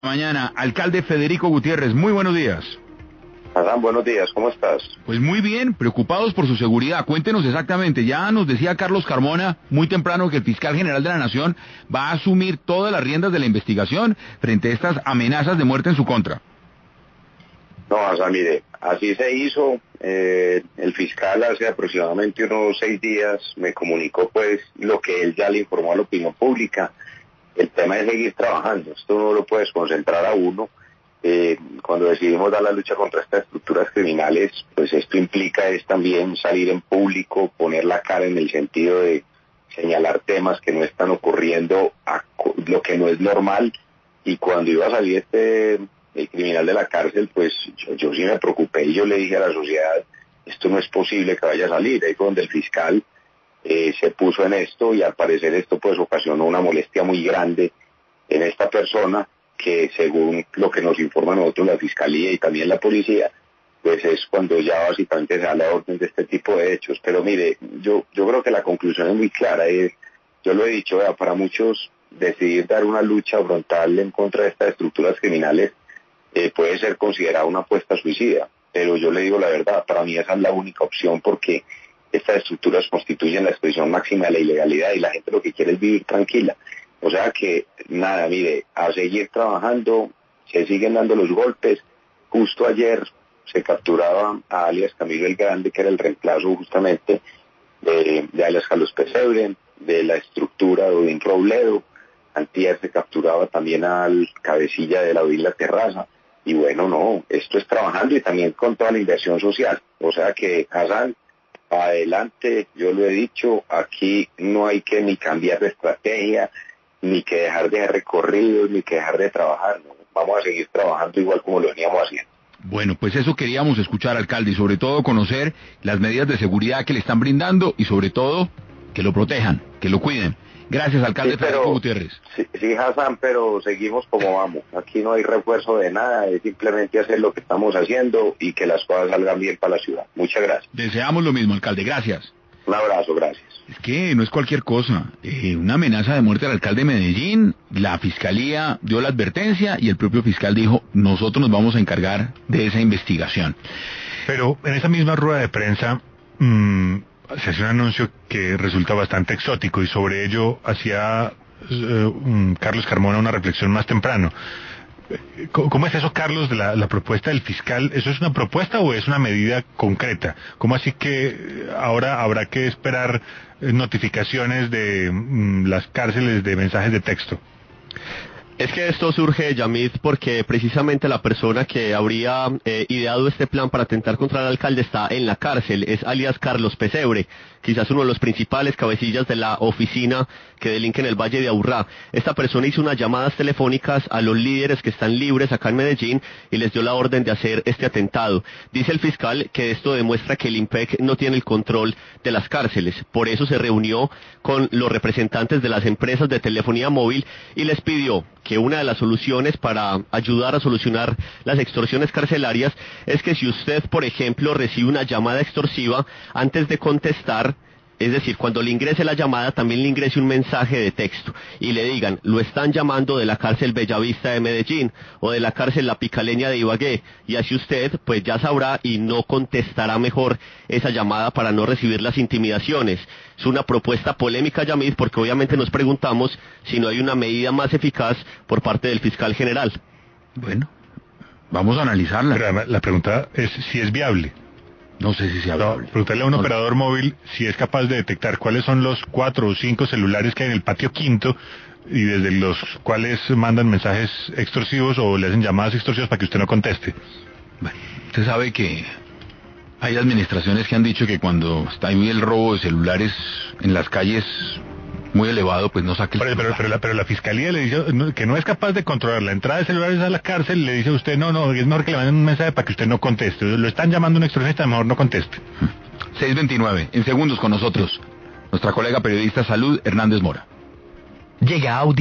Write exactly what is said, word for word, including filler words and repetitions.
Mañana, alcalde Federico Gutiérrez, muy buenos días. Adán, buenos días, ¿cómo estás? Pues muy bien, preocupados por su seguridad. Cuéntenos exactamente, ya nos decía Carlos Carmona muy temprano que el fiscal general de la Nación va a asumir todas las riendas de la investigación frente a estas amenazas de muerte en su contra. No, Adán, mire, así se hizo. Eh, el fiscal hace aproximadamente unos seis días me comunicó pues lo que él ya le informó a la opinión pública. El tema es seguir trabajando, esto no lo puedes concentrar a uno. Eh, cuando decidimos dar la lucha contra estas estructuras criminales, pues esto implica es también salir en público, poner la cara en el sentido de señalar temas que no están ocurriendo, a, lo que no es normal. Y cuando iba a salir este el criminal de la cárcel, pues yo, yo sí me preocupé y yo le dije a la sociedad, esto no es posible que vaya a salir. Ahí fue donde el fiscal eh, se puso en esto y al parecer esto pues ocasionó una molestia muy grande en esta persona, que según lo que nos informa a nosotros la Fiscalía y también la Policía, pues es cuando ya básicamente se da la orden de este tipo de hechos. Pero mire, yo yo creo que la conclusión es muy clara, es, yo lo he dicho, ¿verdad? Para muchos decidir dar una lucha frontal en contra de estas estructuras criminales eh, puede ser considerada una apuesta suicida, pero yo le digo la verdad, para mí esa es la única opción, porque estas estructuras constituyen la expresión máxima de la ilegalidad y la gente lo que quiere es vivir tranquila. O sea que, nada, mire, a seguir trabajando, se siguen dando los golpes. Justo ayer se capturaba a alias Camilo el Grande, que era el reemplazo justamente de, de alias Carlos Pesebre, de la estructura de Odín Robledo. Antier se capturaba también al cabecilla de la Odín La Terraza. Y bueno, no, esto es trabajando y también con toda la inversión social. O sea que, Hassan, adelante, yo lo he dicho, aquí no hay que ni cambiar de estrategia, ni que dejar de recorridos, ni que dejar de trabajar, ¿no? Vamos a seguir trabajando igual como lo veníamos haciendo. Bueno, pues eso queríamos escuchar, alcalde, y sobre todo conocer las medidas de seguridad que le están brindando y sobre todo que lo protejan, que lo cuiden. Gracias, alcalde Sí, pero, Federico Gutiérrez. Sí, sí, Hassan, pero seguimos como vamos. Aquí no hay refuerzo de nada, es simplemente hacer lo que estamos haciendo y que las cosas salgan bien para la ciudad. Muchas gracias. Deseamos lo mismo, alcalde, gracias. Un abrazo, gracias. Es que no es cualquier cosa. Eh, una amenaza de muerte al alcalde de Medellín, la fiscalía dio la advertencia y el propio fiscal dijo, nosotros nos vamos a encargar de esa investigación. Pero en esa misma rueda de prensa mmm, se hace un anuncio que resulta bastante exótico y sobre ello hacía uh, um, Carlos Carmona una reflexión más temprano. ¿Cómo es eso, Carlos, de la, la propuesta del fiscal? ¿Eso es una propuesta o es una medida concreta? ¿Cómo así que ahora habrá que esperar notificaciones de mm, las cárceles de mensajes de texto? Es que esto surge, Yamid, porque precisamente la persona que habría eh, ideado este plan para atentar contra el alcalde está en la cárcel, es alias Carlos Pesebre, quizás uno de los principales cabecillas de la oficina que delinque en el Valle de Aburrá. Esta persona hizo unas llamadas telefónicas a los líderes que están libres acá en Medellín y les dio la orden de hacer este atentado. Dice el fiscal que esto demuestra que el IMPEC no tiene el control de las cárceles, por eso se reunió con los representantes de las empresas de telefonía móvil y les pidió que una de las soluciones para ayudar a solucionar las extorsiones carcelarias es que si usted, por ejemplo, recibe una llamada extorsiva, antes de contestar, es decir, cuando le ingrese la llamada, también le ingrese un mensaje de texto y le digan, lo están llamando de la cárcel Bellavista de Medellín o de la cárcel La Picaleña de Ibagué, y así usted pues ya sabrá y no contestará mejor esa llamada para no recibir las intimidaciones. Es una propuesta polémica, Yamid, porque obviamente nos preguntamos si no hay una medida más eficaz por parte del fiscal general. Bueno, vamos a analizarla. Pero la pregunta es si es viable. No sé si sea no, viable. Preguntarle a un no. operador móvil si es capaz de detectar cuáles son los cuatro o cinco celulares que hay en el patio quinto y desde los cuales mandan mensajes extorsivos o le hacen llamadas extorsivas para que usted no conteste. Bueno, usted sabe que hay administraciones que han dicho que cuando está ahí el robo de celulares en las calles muy elevado, pues no saque el pero, pero, pero, la, pero la fiscalía le dice que no es capaz de controlar la entrada de celulares a la cárcel, le dice a usted, no, no, es mejor que le manden un mensaje para que usted no conteste. Lo están llamando un extorsionista, mejor no conteste. seis veintinueve, en segundos con nosotros, nuestra colega periodista Salud, Hernández Mora. Llega Audi.